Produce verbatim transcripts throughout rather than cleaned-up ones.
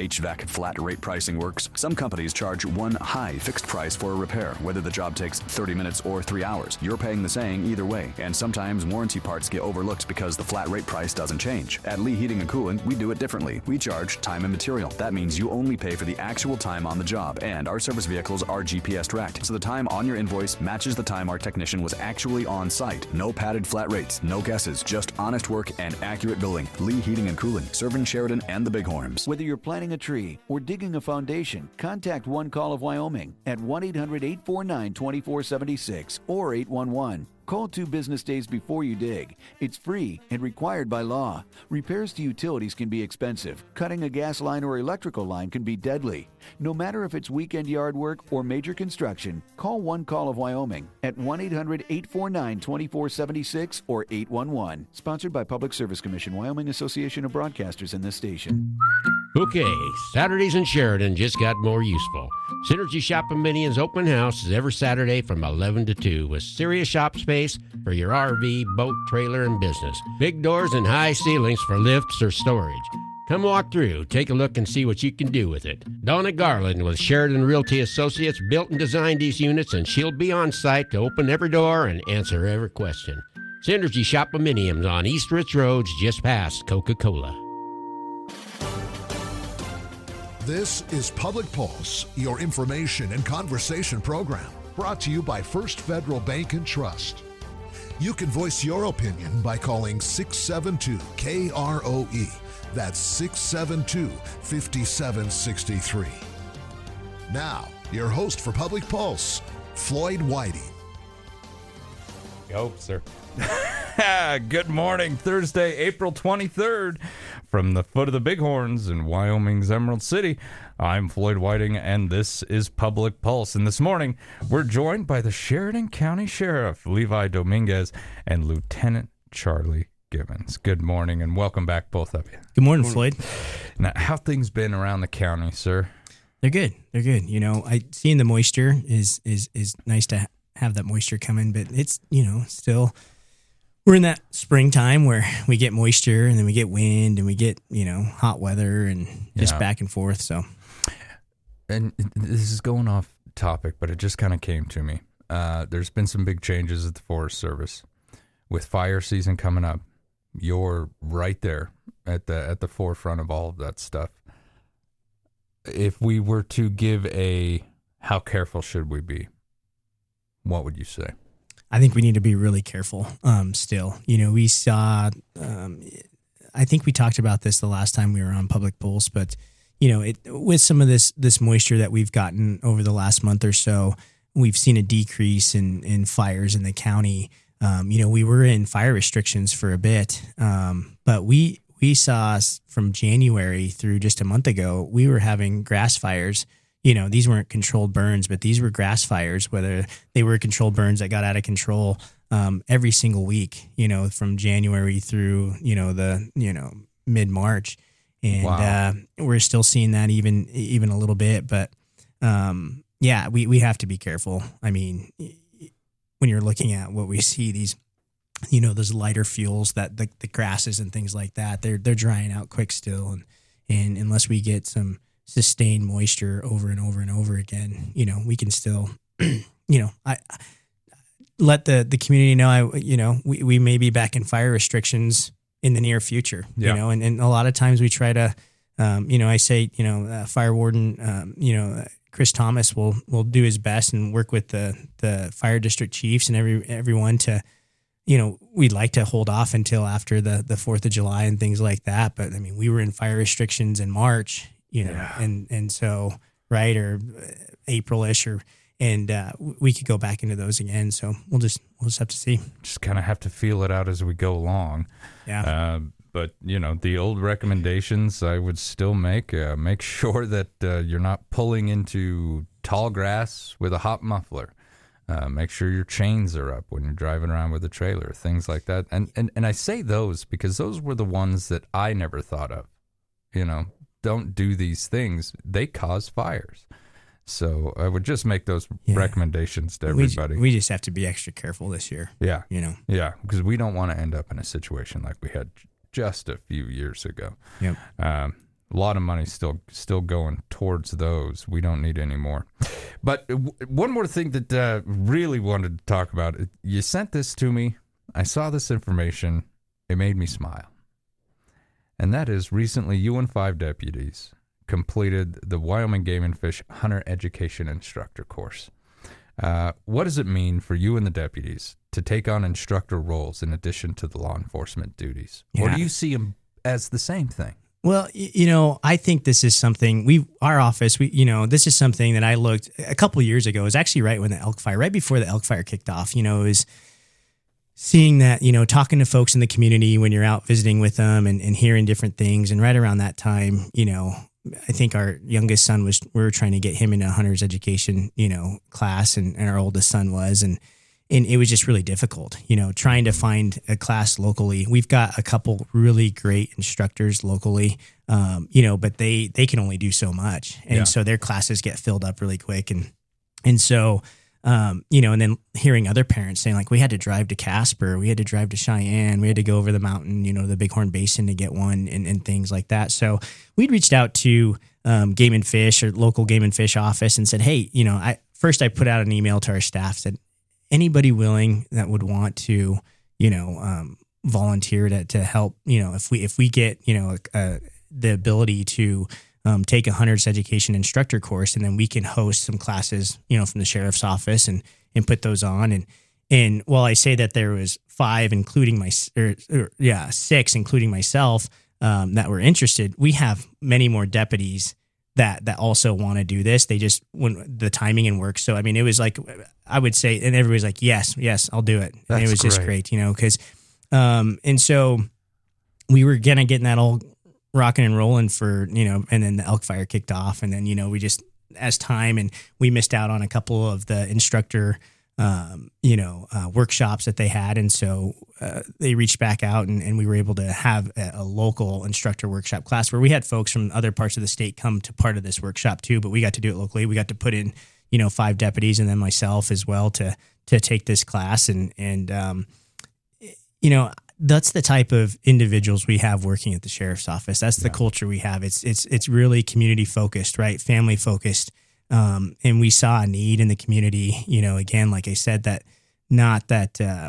H V A C flat rate pricing works, some companies charge one high fixed price for a repair, whether the job takes thirty minutes or three hours. You're paying the same either way, and sometimes warranty parts get overlooked because the flat rate price doesn't change. At Lee Heating and Cooling, we do it differently. We charge time and material. That means you only pay for the actual time on the job, and our service vehicles are G P S tracked, so the time on your invoice matches the time our technician was actually on site. No padded flat rates, no guesses, just honest work and accurate billing. Lee Heating and Cooling, serving Sheridan and the Bighorns. Whether you're planting a tree or digging a foundation, contact One Call of Wyoming at one eight hundred eight four nine two four seven six or eight one one. Call two business days before you dig. It's free and required by law. Repairs to utilities can be expensive. Cutting a gas line or electrical line can be deadly. No matter if it's weekend yard work or major construction, call One Call of Wyoming at one eight hundred eight four nine two four seven six or eight one one. Sponsored by Public Service Commission, Wyoming Association of Broadcasters, and this station. Okay, Saturdays in Sheridan just got more useful. Synergy Shop Dominions open house is every Saturday from eleven to two with serious shop space for your R V, boat, trailer, and business. Big doors and high ceilings for lifts or storage. Come walk through, take a look, and see what you can do with it. Donna Garland with Sheridan Realty Associates built and designed these units, and she'll be on site to open every door and answer every question. Synergy Shop Dominions on East Ridge Road, just past Coca-Cola. This is Public Pulse, your information and conversation program, brought to you by First Federal Bank and Trust. You can voice your opinion by calling six seven two K R O E. That's six seven two, five seven six three. Now, your host for Public Pulse, Floyd Whiting. Go, sir. Good morning, Thursday, April twenty-third. From the foot of the Bighorns in Wyoming's Emerald City, I'm Floyd Whiting, and this is Public Pulse. And this morning, we're joined by the Sheridan County Sheriff, Levi Dominguez, and Lieutenant Charlie Gibbons. Good morning, and welcome back, both of you. Good morning, Floyd. Now, how things been around the county, sir? They're good. They're good. You know, I seeing the moisture is is is nice to have that moisture come in, but it's, you know, still... We're in that springtime where we get moisture and then we get wind and we get, you know, hot weather and just yeah. back and forth. So, and this is going off topic, but it just kind of came to me. Uh, there's been some big changes at the Forest Service with fire season coming up. You're right there at the at the forefront of all of that stuff. If we were to give a how careful should we be, what would you say? I think we need to be really careful um, still. You know, we saw, um, I think we talked about this the last time we were on Public Pulse, but, you know, it, with some of this this moisture that we've gotten over the last month or so, we've seen a decrease in, in fires in the county. Um, you know, we were in fire restrictions for a bit, um, but we, we saw from January through just a month ago, we were having grass fires. You know, these weren't controlled burns, but these were grass fires, whether they were controlled burns that got out of control um, every single week, you know, from January through, you know, the, you know, mid-March. And wow. uh, we're still seeing that even even a little bit. But, um, yeah, we, we have to be careful. I mean, when you're looking at what we see, these, you know, those lighter fuels, that the, the grasses and things like that, they're they're drying out quick still. And, and unless we get some sustained moisture over and over and over again, you know, we can still, you know, I, I let the, the community know, I, you know, we, we may be back in fire restrictions in the near future, yeah. you know, and, and a lot of times we try to, um, you know, I say, you know, uh, fire warden, um, you know, uh, Chris Thomas will, will do his best and work with the, the fire district chiefs and every, everyone to, you know, we'd like to hold off until after the, the fourth of July and things like that. But I mean, we were in fire restrictions in March, you know, yeah. and, and so, right, or April-ish, or, and uh, we could go back into those again. So we'll just, we'll just have to see. Just kind of have to feel it out as we go along. Yeah. Uh, but, you know, the old recommendations I would still make, uh, make sure that uh, you're not pulling into tall grass with a hot muffler. Uh, make sure your chains are up when you're driving around with a trailer, things like that. And, and, and I say those because those were the ones that I never thought of, you know. Don't do these things. They cause fires. So I would just make those yeah. recommendations to everybody. We, we just have to be extra careful this year. Yeah. You know? Yeah, because we don't want to end up in a situation like we had just a few years ago. Yep. Um, A lot of money still still going towards those. We don't need any more. But w- one more thing that uh, really wanted to talk about. You sent this to me. I saw this information. It made me smile. And that is recently you and five deputies completed the Wyoming Game and Fish Hunter Education Instructor course. Uh, what does it mean for you and the deputies to take on instructor roles in addition to the law enforcement duties? Yeah. Or do you see them as the same thing? Well, you know, I think this is something we, our office, we, you know, this is something that I looked a couple of years ago. It was actually right when the elk fire, right before the elk fire kicked off, you know, it was seeing that, you know, talking to folks in the community when you're out visiting with them and, and hearing different things. And right around that time, you know, I think our youngest son was, we were trying to get him into a hunter's education, you know, class, and, and our oldest son was, and And it was just really difficult, you know, trying to find a class locally. We've got a couple really great instructors locally, um, you know, but they they can only do so much. And yeah. so their classes get filled up really quick. And and so, um, you know, and then hearing other parents saying, like, we had to drive to Casper, we had to drive to Cheyenne, we had to go over the mountain, you know, the Bighorn Basin to get one, and, and things like that. So we'd reached out to um, Game and Fish, or local Game and Fish office, and said, hey, you know, I first I put out an email to our staff, said, anybody willing that would want to, you know, um, volunteer to, to help, you know, if we, if we get, you know, uh, the ability to um, take a hunter's education instructor course, and then we can host some classes, you know, from the sheriff's office and, and put those on. And, and while I say that there was five, including my, or, or yeah, six, including myself, um, that were interested, we have many more deputies that that also want to do this. They just, when the timing and work. So, I mean, it was like, I would say, and everybody's like, yes, yes, I'll do it. And it was great. Just great, you know, because, um, and so we were kind of getting that all rocking and rolling for, you know, and then the elk fire kicked off. And then, you know, we just, as time, and we missed out on a couple of the instructor, um, you know, uh, workshops that they had. And so uh, they reached back out, and, and we were able to have a, a local instructor workshop class where we had folks from other parts of the state come to part of this workshop too, but we got to do it locally. We got to put in, you know, five deputies and then myself as well to, to take this class. And, and, um, you know, that's the type of individuals we have working at the sheriff's office. That's the yeah. culture we have. It's, it's, it's really community focused, right? Family focused. Um, and we saw a need in the community, you know, again, like I said, that not that, uh,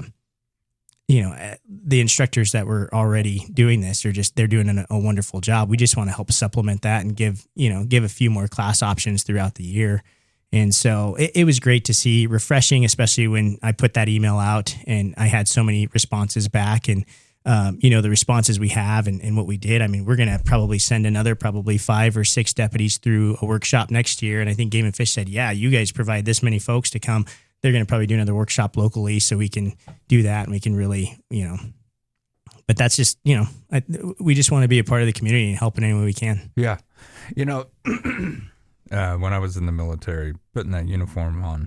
you know, the instructors that were already doing this are just, they're doing a, a wonderful job. We just want to help supplement that and give, you know, give a few more class options throughout the year. And so it, it was great to see, refreshing, especially when I put that email out and I had so many responses back, and, um, you know, the responses we have and, and what we did. I mean, we're going to probably send another probably five or six deputies through a workshop next year. And I think Game and Fish said, yeah, you guys provide this many folks to come. They're going to probably do another workshop locally, so we can do that, and we can really, you know, but that's just, you know, I, we just want to be a part of the community and help in any way we can. Yeah. You know, uh, when I was in the military, putting that uniform on,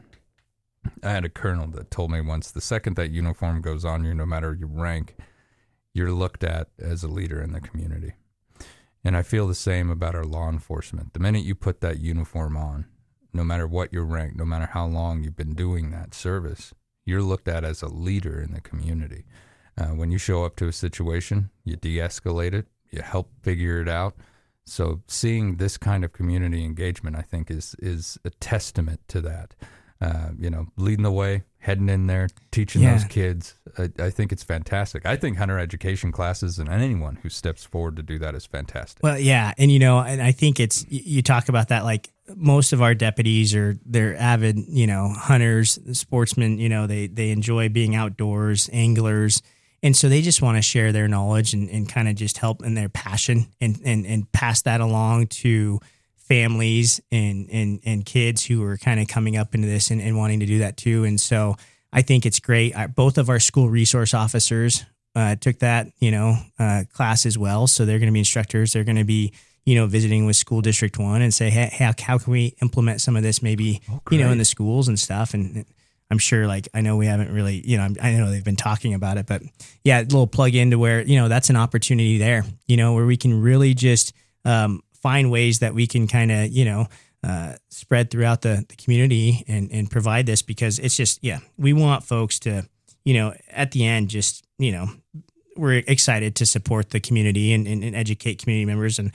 I had a colonel that told me once, the second that uniform goes on you, no matter your rank, you're looked at as a leader in the community. And I feel the same about our law enforcement. The minute you put that uniform on, no matter what your rank, no matter how long you've been doing that service, you're looked at as a leader in the community. Uh, when you show up to a situation, you de-escalate it, you help figure it out. So seeing this kind of community engagement, I think, is is a testament to that. Uh, you know, leading the way, heading in there, teaching yeah. those kids. I, I think it's fantastic. I think hunter education classes and anyone who steps forward to do that is fantastic. Well, yeah. And, you know, and I think it's, you talk about that, like most of our deputies are, they're avid, you know, hunters, sportsmen, you know, they, they enjoy being outdoors, anglers. And so they just want to share their knowledge and, and kind of just help in their passion and, and, and pass that along to families and, and, and kids who are kind of coming up into this and, and wanting to do that too. And so I think it's great. I, both of our school resource officers uh, took that, you know, uh, class as well. So they're going to be instructors. They're going to be, you know, visiting with school district one and say, hey, how, how can we implement some of this maybe, oh, you know, in the schools and stuff. And I'm sure, like, I know we haven't really, you know, I know they've been talking about it, but yeah, a little plug into where, you know, that's an opportunity there, you know, where we can really just, um, find ways that we can kind of, you know, uh, spread throughout the, the community and, and provide this, because it's just, yeah, we want folks to, you know, at the end, just, you know, we're excited to support the community and, and, and educate community members. And,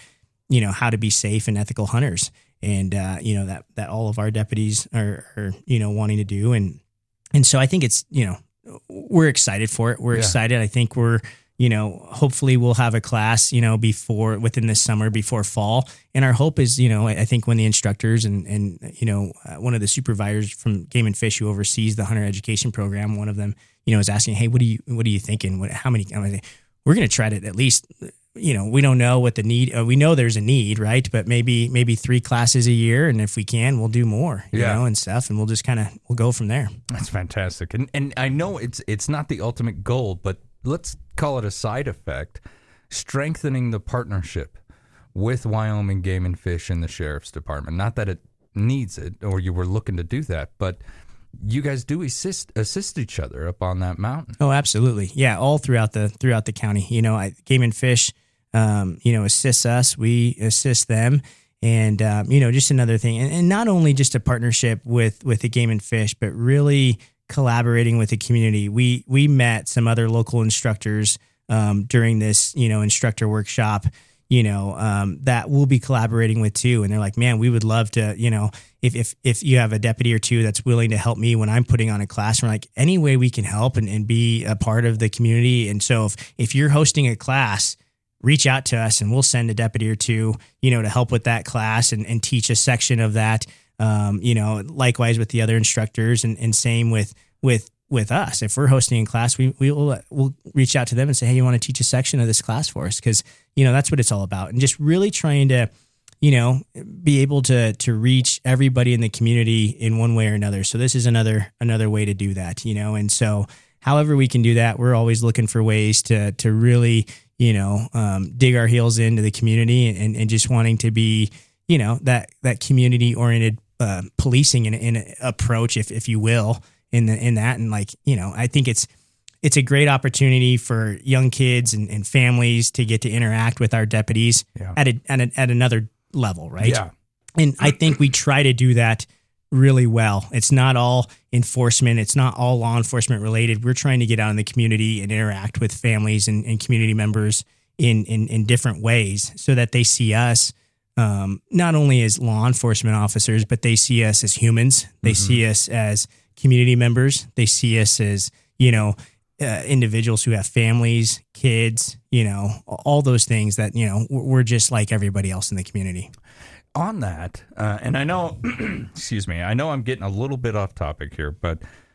you know, how to be safe and ethical hunters. And, uh, you know, that, that all of our deputies are, are, you know, wanting to do. And, and so I think it's, you know, we're excited for it. We're yeah. excited. I think we're, you know, hopefully we'll have a class, you know, before, within this summer, before fall. And our hope is, you know, I think when the instructors and, and, you know, uh, one of the supervisors from Game and Fish who oversees the hunter education program, one of them, you know, is asking, hey, what do you, what are you thinking? What, how many, I mean, we're going to try to at least, you know, we don't know what the need, uh, we know there's a need, right? But maybe, maybe three classes a year. And if we can, we'll do more, you yeah. know, and stuff. And we'll just kind of, we'll go from there. That's fantastic. And, and I know it's, it's not the ultimate goal, but let's call it a side effect, strengthening the partnership with Wyoming Game and Fish and the Sheriff's Department. Not that it needs it or you were looking to do that, but you guys do assist assist each other up on that mountain. Oh, absolutely. Yeah, all throughout the throughout the county. You know, I, Game and Fish, um, you know, assists us. We assist them. And, um, you know, just another thing. And, and not only just a partnership with, with the Game and Fish, but really collaborating with the community. We we met some other local instructors um, during this, you know, instructor workshop, you know, um, that we'll be collaborating with too. And they're like, man, we would love to, you know, if if if you have a deputy or two that's willing to help me when I'm putting on a class, we're like, any way we can help and, and be a part of the community. And so if if you're hosting a class, reach out to us and we'll send a deputy or two, you know, to help with that class and, and teach a section of that. Um, you know, likewise with the other instructors and, and same with, with, with us. If we're hosting a class, we, we will, we'll reach out to them and say, hey, you want to teach a section of this class for us? Cause you know, that's what it's all about. And just really trying to, you know, be able to, to reach everybody in the community in one way or another. So this is another, another way to do that, you know? And so however we can do that, we're always looking for ways to, to really, you know, um, dig our heels into the community and, and just wanting to be, you know, that, that community oriented Uh, policing in, in a approach, if if you will, in the in that, and like you know, I think it's it's a great opportunity for young kids and, and families to get to interact with our deputies yeah. at a, at a, at another level, right? Yeah, and I think we try to do that really well. It's not all enforcement; it's not all law enforcement related. We're trying to get out in the community and interact with families and, and community members in, in in different ways, so that they see us. Um, not only as law enforcement officers, but they see us as humans. They mm-hmm. see us as community members. They see us as, you know, uh, individuals who have families, kids, you know, all those things that, you know, we're just like everybody else in the community. On that, uh, and I know, excuse me, I know I'm getting a little bit off topic here, but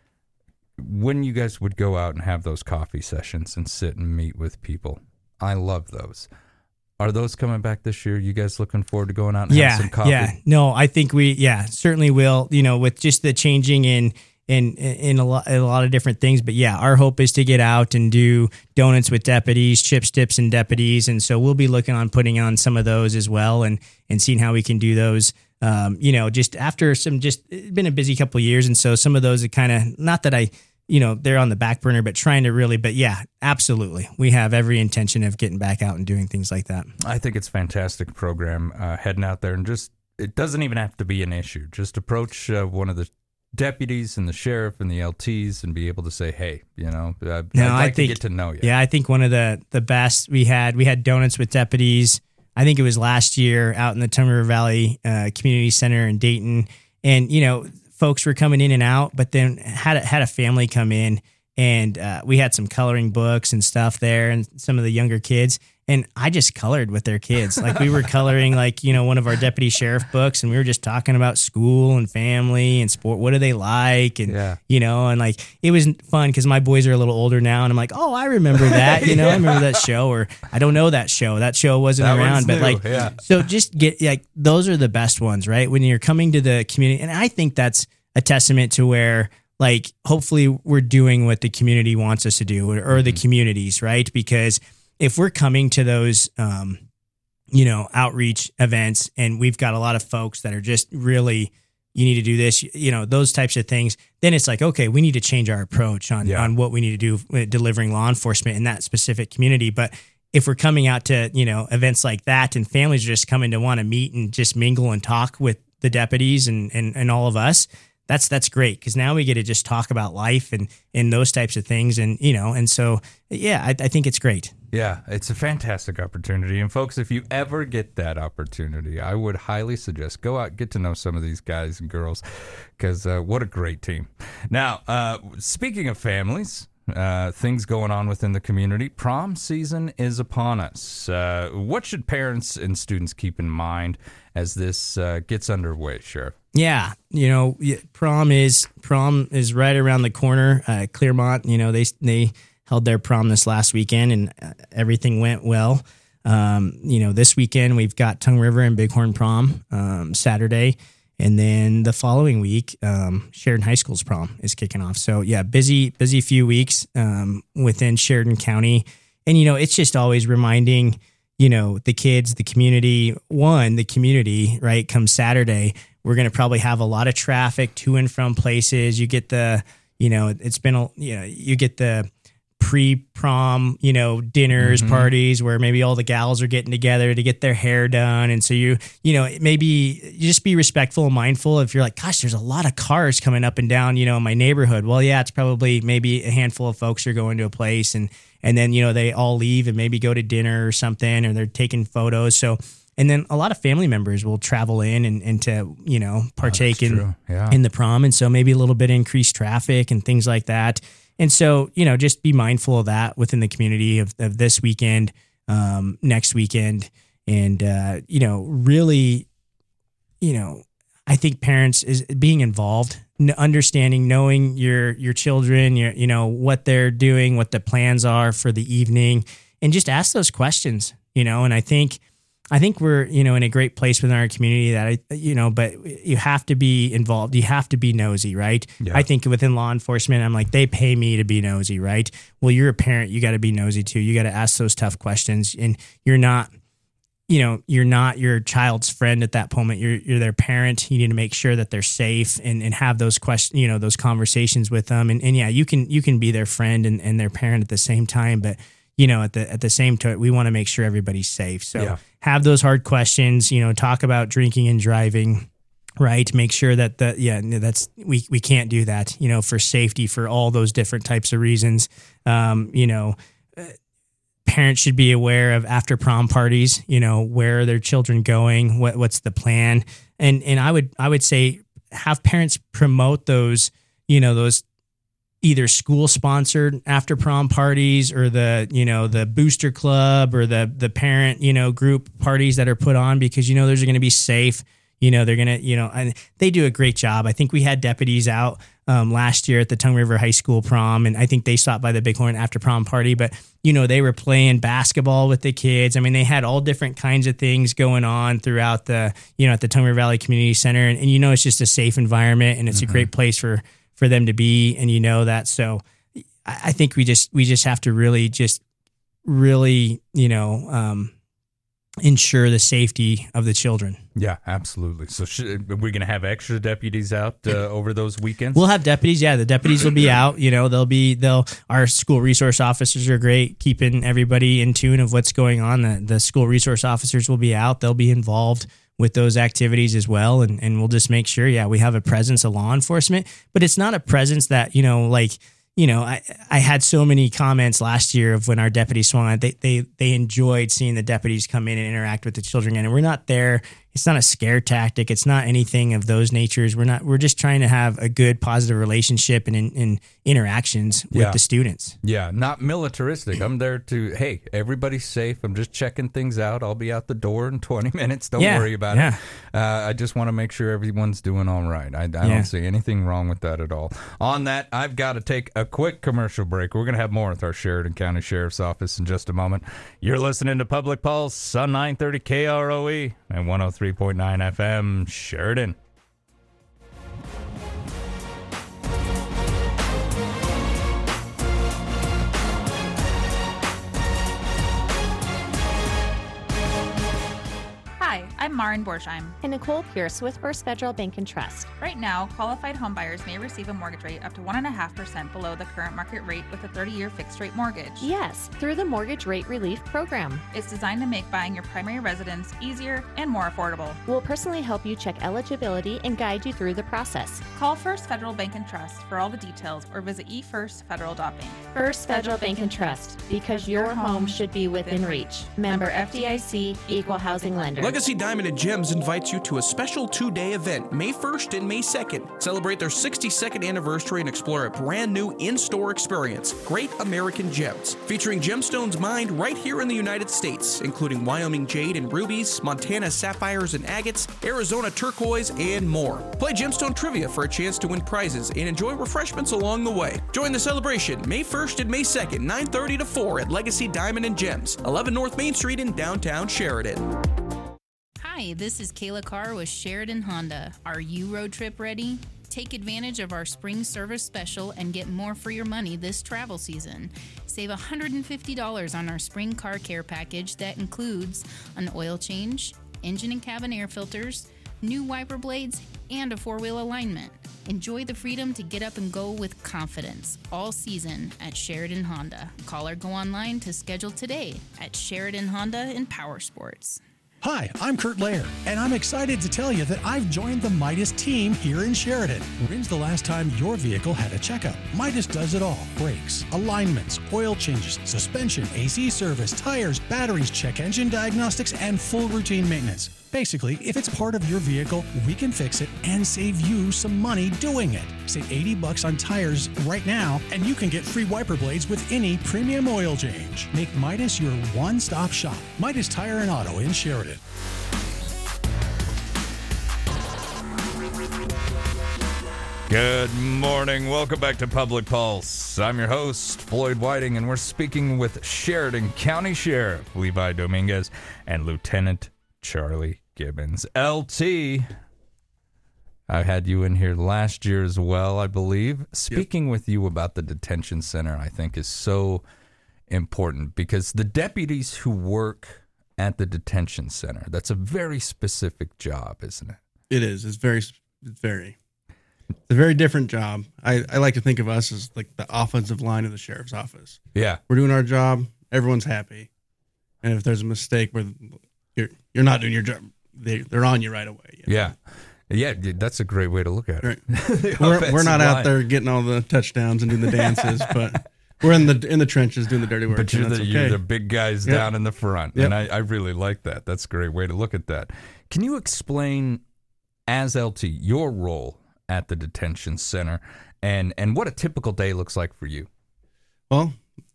when you guys would go out and have those coffee sessions and sit and meet with people, I love those. Are those coming back this year? You guys looking forward to going out and yeah, having some coffee? Yeah, no, I think we, yeah, certainly will, you know, with just the changing in, in, in a lot, a lot of different things. But yeah, our hope is to get out and do donuts with deputies, chips, dips, and deputies. And so we'll be looking on putting on some of those as well and, and seeing how we can do those. Um, you know, just after some, just it's been a busy couple of years. And so some of those are kind of, not that I, you know, they're on the back burner, but trying to really, but yeah, absolutely. We have every intention of getting back out and doing things like that. I think it's a fantastic program, uh, heading out there and just, it doesn't even have to be an issue. Just approach uh, one of the deputies and the sheriff and the L Ts and be able to say, hey, you know, uh, no, I'd like I think, to get to know you. Yeah, I think one of the, the best we had, we had donuts with deputies. I think it was last year out in the Tongue River Valley uh, Community Center in Dayton. And, you know, folks were coming in and out, but then had a, had a family come in and uh, we had some coloring books and stuff there and some of the younger kids. And I just colored with their kids. Like we were coloring like, you know, one of our deputy sheriff books and we were just talking about school and family and sport. What do they like? And, yeah. you know, and like, it was fun because my boys are a little older now and I'm like, oh, I remember that, you know, I remember that show or I don't know that show. That show wasn't that around, but new. like, yeah. So just get like, those are the best ones, right? When you're coming to the community. And I think that's a testament to where like, hopefully we're doing what the community wants us to do or, or mm-hmm. the communities, right? Because if we're coming to those, um, you know, outreach events and we've got a lot of folks that are just really, you need to do this, you know, those types of things, then it's like, okay, we need to change our approach on, yeah. on what we need to do with delivering law enforcement in that specific community. But if we're coming out to, you know, events like that and families are just coming to want to meet and just mingle and talk with the deputies and, and, and all of us, that's, that's great. Cause now we get to just talk about life and, and those types of things. And, you know, and so, yeah, I, I think it's great. Yeah, it's a fantastic opportunity. And folks, if you ever get that opportunity, I would highly suggest go out, get to know some of these guys and girls, because uh, what a great team. Now, uh, speaking of families, uh, things going on within the community, prom season is upon us. Uh, what should parents and students keep in mind as this uh, gets underway, Sheriff? Yeah, you know, prom is prom is right around the corner. Uh, Clearmont, you know, they they held their prom this last weekend, and everything went well. Um, you know, this weekend we've got Tongue River and Bighorn prom um, Saturday, and then the following week, um, Sheridan High School's prom is kicking off. So yeah, busy busy few weeks um, within Sheridan County, and you know, it's just always reminding, you know, the kids, the community. One, the community, right? Come Saturday, we're going to probably have a lot of traffic to and from places. You get the, you know, it's been, a, you know, you get the pre-prom, you know, dinners, mm-hmm. parties where maybe all the gals are getting together to get their hair done. And so you, you know, maybe you just be respectful and mindful. If you're like, gosh, there's a lot of cars coming up and down, you know, in my neighborhood. Well, yeah, it's probably maybe a handful of folks are going to a place, and, and then, you know, they all leave and maybe go to dinner or something, or they're taking photos. So, and then a lot of family members will travel in and, and to, you know, partake oh, in, yeah. in the prom. And so maybe a little bit of increased traffic and things like that. And so, you know, just be mindful of that within the community of, of this weekend, um, next weekend. And, uh, you know, really, you know, I think parents is being involved, understanding, knowing your, your children, your, you know, what they're doing, what the plans are for the evening, and just ask those questions, you know. And I think, I think we're, you know, in a great place within our community that, I, you know, but you have to be involved. You have to be nosy, right? Yeah. I think within law enforcement, I'm like, they pay me to be nosy, right? Well, you're a parent. You got to be nosy too. You got to ask those tough questions, and you're not, you know, you're not your child's friend at that moment. You're, you're their parent. You need to make sure that they're safe and, and have those questions, you know, those conversations with them. And, and yeah, you can, you can be their friend and, and their parent at the same time, but you know, at the at the same time, we want to make sure everybody's safe. So yeah. have those hard questions, you know, talk about drinking and driving, right? Make sure that the, yeah, that's, we, we can't do that, you know, for safety, for all those different types of reasons. Um, you know, parents should be aware of after prom parties, you know, where are their children going? What, what's the plan? And, and I would, I would say have parents promote those, you know, those, either school sponsored after prom parties, or the, you know, the booster club, or the, the parent, you know, group parties that are put on, because, you know, those are going to be safe. You know, they're going to, you know, and they do a great job. I think we had deputies out um, last year at the Tongue River High School prom, and I think they stopped by the Bighorn after prom party, but, you know, they were playing basketball with the kids. I mean, they had all different kinds of things going on throughout the, you know, at the Tongue River Valley Community Center. And, and you know, it's just a safe environment, and it's mm-hmm. a great place for, for them to be, and you know that. So I think we just we just have to really just really, you know, um, ensure the safety of the children. Yeah, absolutely. So should, are we going to have extra deputies out uh, over those weekends? We'll have deputies. Yeah, the deputies will be out. You know, they'll be they'll our school resource officers are great, keeping everybody in tune of what's going on. The, the school resource officers will be out. They'll be involved with those activities as well. And, and we'll just make sure, yeah, we have a presence of law enforcement, but it's not a presence that, you know, like, you know, I, I had so many comments last year of when our deputies swung on, they, they, they enjoyed seeing the deputies come in and interact with the children. And we're not there. It's not a scare tactic. It's not anything of those natures. We're not, we're just trying to have a good, positive relationship and in, in interactions with yeah. the students. Yeah. Not militaristic. I'm there to, hey, everybody's safe. I'm just checking things out. I'll be out the door in twenty minutes. Don't yeah. worry about yeah. it. Uh, I just want to make sure everyone's doing all right. I, I yeah. don't see anything wrong with that at all. On that, I've got to take a quick commercial break. We're going to have more with our Sheridan County Sheriff's Office in just a moment. You're listening to Public Pulse on nine thirty K R O E and one oh three point nine F M Sheridan. Hi, I'm Maren Borsheim. And Nicole Pierce with First Federal Bank and Trust. Right now, qualified homebuyers may receive a mortgage rate up to one point five percent below the current market rate with a thirty-year fixed-rate mortgage. Yes, through the Mortgage Rate Relief Program. It's designed to make buying your primary residence easier and more affordable. We'll personally help you check eligibility and guide you through the process. Call First Federal Bank and Trust for all the details or visit e first federal dot bank. First Federal Bank and Trust, because your home should be within reach. Member F D I C, Equal Housing Lender. Legacy Diamond and Gems invites you to a special two-day event, May first and May second. Celebrate their sixty-second anniversary and explore a brand new in-store experience, Great American Gems, featuring gemstones mined right here in the United States, including Wyoming jade and rubies, Montana sapphires and agates, Arizona turquoise, and more. Play gemstone trivia for a chance to win prizes and enjoy refreshments along the way. Join the celebration May first and May second, nine thirty to four at Legacy Diamond and Gems, eleven North Main Street in downtown Sheridan. Hi, this is Kayla Carr with Sheridan Honda. Are you road trip ready? Take advantage of our spring service special and get more for your money this travel season. Save one hundred fifty dollars on our spring car care package that includes an oil change, engine and cabin air filters, new wiper blades, and a four-wheel alignment. Enjoy the freedom to get up and go with confidence all season at Sheridan Honda. Call or go online to schedule today at Sheridan Honda in Power Sports. Hi, I'm Kurt Lair, and I'm excited to tell you that I've joined the Midas team here in Sheridan. When's the last time your vehicle had a checkup? Midas does it all. Brakes, alignments, oil changes, suspension, A C service, tires, batteries, check engine diagnostics, and full routine maintenance. Basically, if it's part of your vehicle, we can fix it and save you some money doing it. Save eighty bucks on tires right now, and you can get free wiper blades with any premium oil change. Make Midas your one-stop shop. Midas Tire and Auto in Sheridan. Good morning. Welcome back to Public Pulse. I'm your host, Floyd Whiting, and we're speaking with Sheridan County Sheriff Levi Dominguez and Lieutenant Charlie Gibbons. L T, I had you in here last year as well, I believe. Speaking yep. with you about the detention center, I think is so important because the deputies who work at the detention center, that's a very specific job, isn't it? It is. It's very, it's very. It's a very different job. I, I like to think of us as like the offensive line of the sheriff's office. Yeah. We're doing our job. Everyone's happy. And if there's a mistake where you're you're not doing your job, they, they're on you right away. You know? Yeah. Yeah, that's a great way to look at it. Right. we're we're not line. out there getting all the touchdowns and doing the dances, but we're in the in the trenches doing the dirty work. But you're, the, okay. you're the big guys yep. down in the front. Yep. And I, I really like that. That's a great way to look at that. Can you explain, as L T, your role at the detention center and, and what a typical day looks like for you? Well,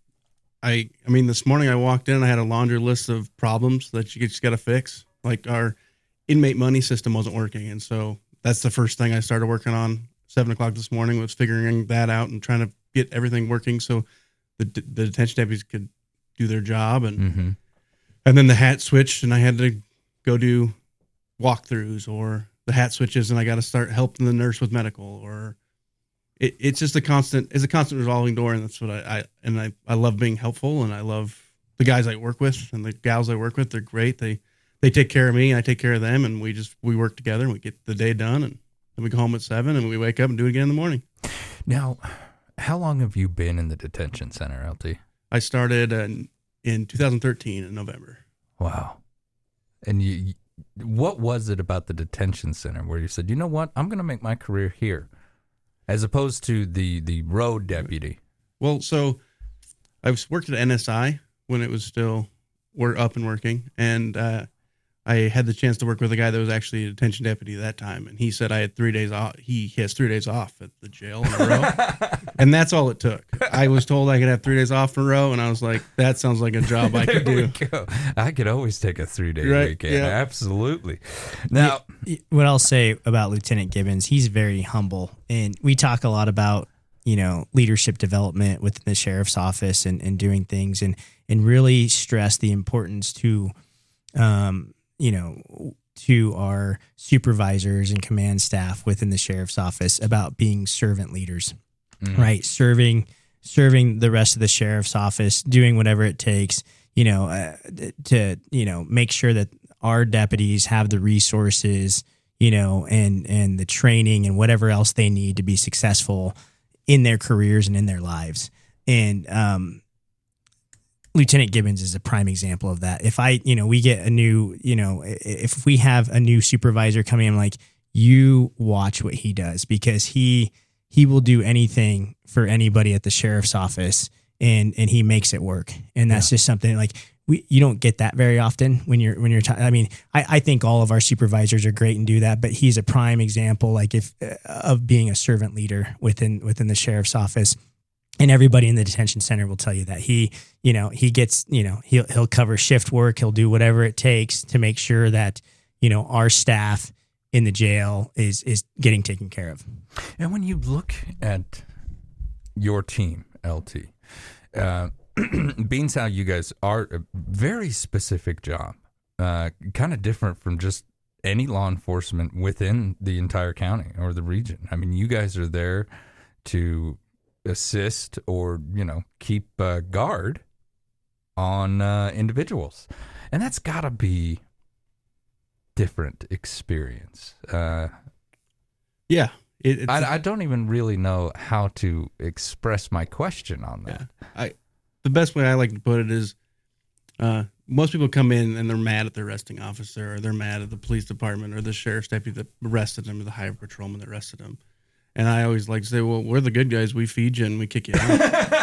I I mean, this morning I walked in and I had a laundry list of problems that you just got to fix. Like our inmate money system wasn't working. And so that's the first thing I started working on. Seven o'clock this morning was figuring that out and trying to get everything working so the the detention deputies could do their job. And mm-hmm. and then the hat switched and I had to go do walkthroughs, or the hat switches and I got to start helping the nurse with medical, or it, it's just a constant, it's a constant revolving door. And that's what I, I and I, I love being helpful, and I love the guys I work with and the gals I work with. They're great. They, they take care of me and I take care of them, and we just, we work together and we get the day done, and then we go home at seven and we wake up and do it again in the morning. Now, how long have you been in the detention center, L T? I started in, in two thousand thirteen in November. Wow. And you, what was it about the detention center where you said, you know what, I'm going to make my career here, as opposed to the, the road deputy? Well, so I was worked at N S I when it was still we're up and working, and uh, I had the chance to work with a guy that was actually a detention deputy that time, and he said I had three days off. He, he has three days off at the jail in a row, and that's all it took. I was told I could have three days off in a row, and I was like, that sounds like a job I could do. Go. I could always take a three-day right? weekend. Yeah. Absolutely. Now, what I'll say about Lieutenant Gibbons, he's very humble, and we talk a lot about, you know, leadership development within the sheriff's office and, and doing things, and and really stress the importance to, um, you know, to our supervisors and command staff within the sheriff's office about being servant leaders, mm-hmm. right? Serving, serving the rest of the sheriff's office, doing whatever it takes, you know, uh, to, you know, make sure that our deputies have the resources, you know, and, and the training and whatever else they need to be successful in their careers and in their lives. And, um, Lieutenant Gibbons is a prime example of that. If I, you know, we get a new, you know, if we have a new supervisor coming in, like, you watch what he does, because he, he will do anything for anybody at the sheriff's office, and, and he makes it work. And that's yeah. just something like we, you don't get that very often when you're, when you're, t- I mean, I, I think all of our supervisors are great and do that, but he's a prime example, like if, uh, of being a servant leader within, within the sheriff's office. And everybody in the detention center will tell you that he, you know, he gets, you know, he'll, he'll cover shift work. He'll do whatever it takes to make sure that, you know, our staff in the jail is, is getting taken care of. And when you look at your team, L T, uh, being how you guys are a very specific job, uh, kind of different from just any law enforcement within the entire county or the region. I mean, you guys are there to assist or, you know, keep uh, guard on uh, individuals. And that's got to be different experience. Uh, yeah. It, I, I don't even really know how to express my question on that. Yeah. I, the best way I like to put it is uh, most people come in and they're mad at the arresting officer, or they're mad at the police department or the sheriff's deputy that arrested them, or the highway patrolman that arrested them. And I always like to say, well, we're the good guys. We feed you and we kick you out.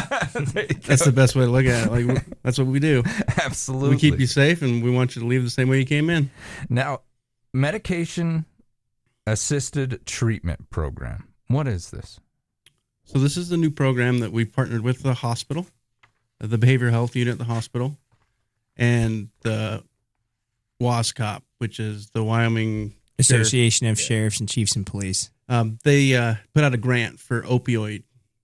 That's the best way to look at it. Like, that's what we do. Absolutely. We keep you safe, and we want you to leave the same way you came in. Now, medication assisted treatment program. What is this? So this is the new program that we partnered with the hospital, the behavioral health unit at the hospital, and the WASCOP, which is the Wyoming Association Sheriff. of Sheriffs and Chiefs and Police. Um, they uh, put out a grant for opioid,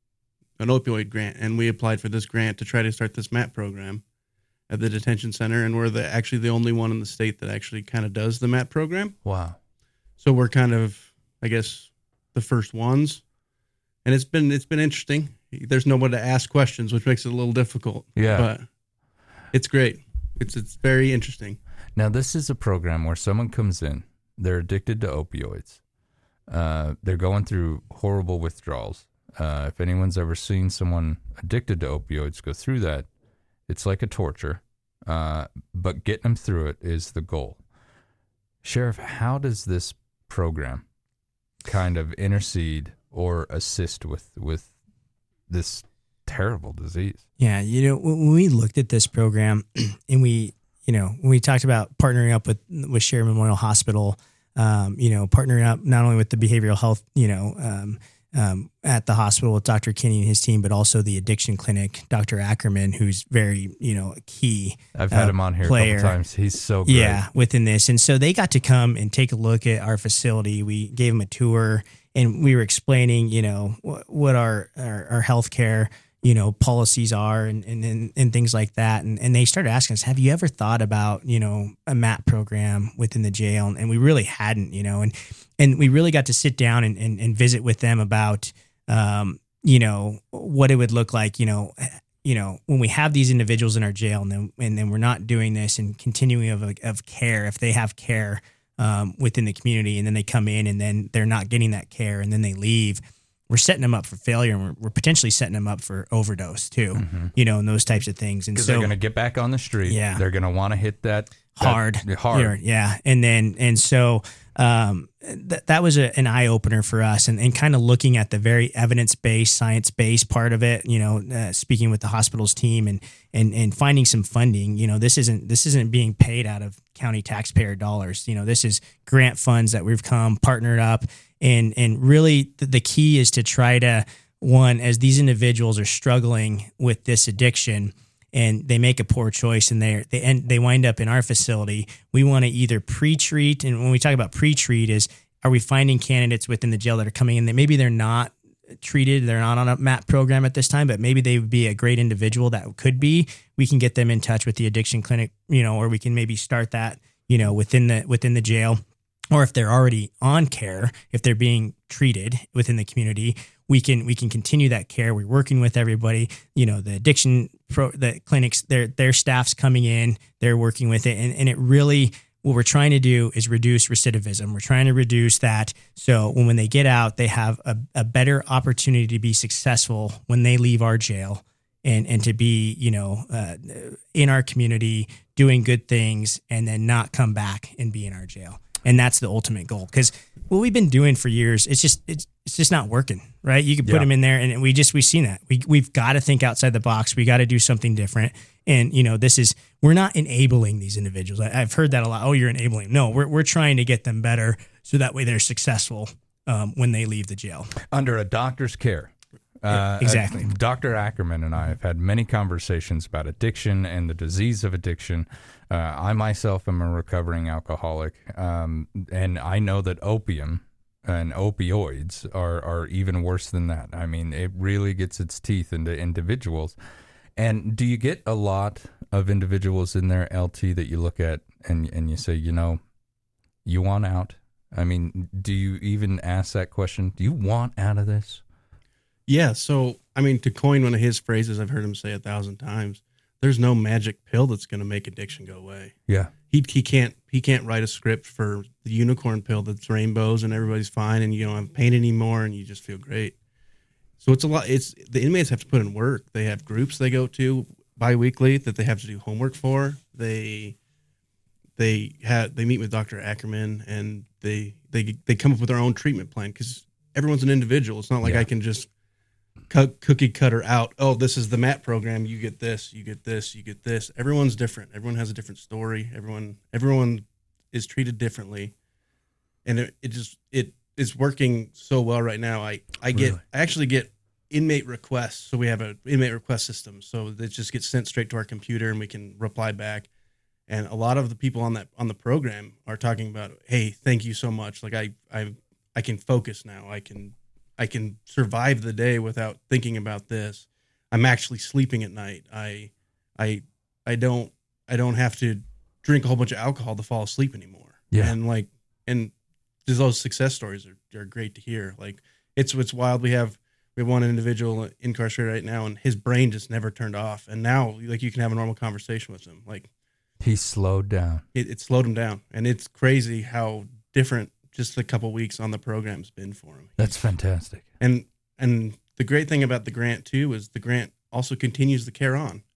an opioid grant, and we applied for this grant to try to start this MAT program at the detention center, and we're the actually the only one in the state that actually kind of does the MAT program. Wow! So we're kind of, I guess, the first ones, and it's been it's been interesting. There's no one to ask questions, which makes it a little difficult. Yeah, but it's great. It's it's very interesting. Now, this is a program where someone comes in, they're addicted to opioids. Uh, they're going through horrible withdrawals. Uh, if anyone's ever seen someone addicted to opioids go through that, it's like a torture. Uh, but getting them through it is the goal. Sheriff, how does this program kind of intercede or assist with with this terrible disease? Yeah, you know, when we looked at this program and we, you know, when we talked about partnering up with with Sheridan Memorial Hospital, Um, you know, partnering up not only with the behavioral health, you know, um, um, at the hospital with Doctor Kinney and his team, but also the addiction clinic, Doctor Ackerman, who's very, you know, key. I've had uh, him on here player. a couple times. He's so great. Yeah, within this. And so they got to come and take a look at our facility. We gave them a tour, and we were explaining, you know, what, what our, our, our healthcare, you know, policies are and, and, and, and things like that. And, and they started asking us, have you ever thought about, you know, a MAT program within the jail? And we really hadn't, you know, and, and we really got to sit down and, and, and visit with them about, um, you know, what it would look like, you know, you know, when we have these individuals in our jail and then, and then we're not doing this and continuing of, of care, if they have care, um, within the community, and then they come in and then they're not getting that care and then they leave, we're setting them up for failure, and we're, we're potentially setting them up for overdose too, mm-hmm. you know, and those types of things. And so they're going to get back on the street. Yeah. They're going to want to hit that, that hard, hard. Yeah. And then, and so, um, th- that was a, an eye opener for us, and, and kind of looking at the very evidence-based, science-based part of it, you know, uh, speaking with the hospital's team and, and, and finding some funding. You know, this isn't, this isn't being paid out of county taxpayer dollars. You know, this is grant funds that we've come partnered up. And and really the, the key is to try to, one, as these individuals are struggling with this addiction and they make a poor choice and they they end, they wind up in our facility, we want to either pre-treat. And when we talk about pre-treat is, are we finding candidates within the jail that are coming in that maybe they're not treated, they're not on a MAT program at this time, but maybe they would be a great individual that could be. We can get them in touch with the addiction clinic, you know, or we can maybe start that, you know, within the within the jail. Or if they're already on care, if they're being treated within the community, we can we can continue that care. We're working with everybody, you know, the addiction pro, the clinics, their their staff's coming in, they're working with it, and, and it really what we're trying to do is reduce recidivism. We're trying to reduce that. So when, when they get out, they have a, a better opportunity to be successful when they leave our jail and, and to be, you know, uh, in our community doing good things and then not come back and be in our jail. And that's the ultimate goal. Because what we've been doing for years, it's just, it's, it's just not working, right? You can put Yeah. them in there and we just, we've seen that. We, we've got to think outside the box. We got to do something different. And, you know, this is, we're not enabling these individuals. I, I've heard that a lot. Oh, you're enabling. No, we're, we're trying to get them better so that way they're successful um, when they leave the jail. Under a doctor's care. Uh, exactly. uh, Doctor Ackerman and I have had many conversations about addiction and the disease of addiction. Uh, I myself am a recovering alcoholic, um, and I know that opium and opioids are, are even worse than that. I mean, it really gets its teeth into individuals. And do you get a lot of individuals in there, L T, that you look at and and you say, you know, you want out? I mean, do you even ask that question? Do you want out of this? Yeah. So, I mean, to coin one of his phrases, I've heard him say a thousand times, there's no magic pill that's going to make addiction go away. Yeah. He, he can't, he can't write a script for the unicorn pill that's rainbows and everybody's fine and you don't have pain anymore and you just feel great. So it's a lot. It's the inmates have to put in work. They have groups they go to biweekly that they have to do homework for. They, they have, they meet with Doctor Ackerman and they, they, they come up with their own treatment plan because everyone's an individual. It's not like Yeah. I can just cut, cookie cutter out. Oh, this is the M A T program. You get this, you get this, you get this. Everyone's different. Everyone has a different story. Everyone, everyone is treated differently. And it, it just, it is working so well right now. I, I get, Really? I actually get inmate requests. So we have an inmate request system. So it just gets sent straight to our computer and we can reply back. And a lot of the people on that, on the program are talking about, hey, thank you so much. Like I, I, I can focus now. I can, I can survive the day without thinking about this. I'm actually sleeping at night. I, I, I don't, I don't have to drink a whole bunch of alcohol to fall asleep anymore. Yeah. And like, and just those success stories are, are great to hear. Like it's, it's wild. We have, we have one individual incarcerated right now and his brain just never turned off. And now like you can have a normal conversation with him. Like He slowed down. it, it slowed him down. And it's crazy how different just a couple weeks on the program's been for him. That's fantastic. And and the great thing about the grant too is the grant also continues the care on.